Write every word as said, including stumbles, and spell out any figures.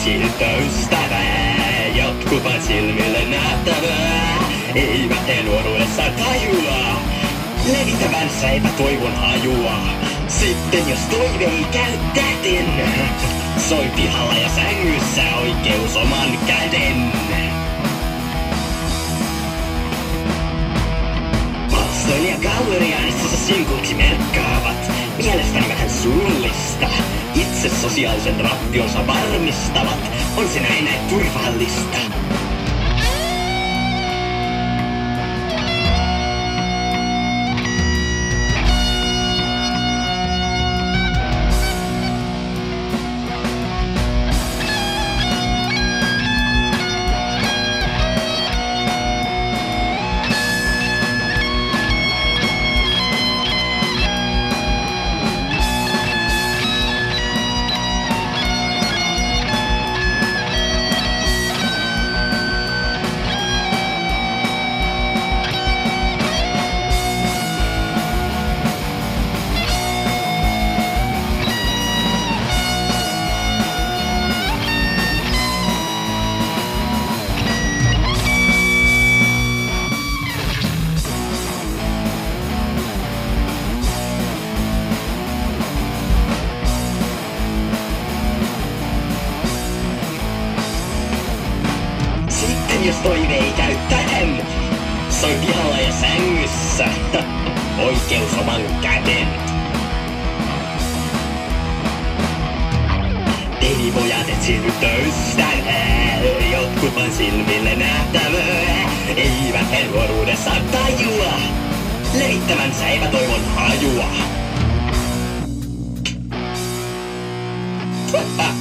siltöystävää. Jotkut vain silmille nähtävää, eivät he nuoruudessaan tajua levittävänsä epätoivon hajua. Sitten jos toive ei käy täten, soi pihalla ja sängyssä oikeus oman käden. Palstoilija galleriaanissa sinkuiksi merkkaavat, mielestäni vähän surullista. Itse sosiaalisen rappionsa varmistavat, on se näin näin turvallista. Jos toive ei käy täten, soi pihalla ja sängyssä oikeus oman käden. Teini-pojat etsivät töystään, jotkut vain silmille nähtävää. Eivät he nuoruudessaan tajua levittävänsä epätoivon hajua.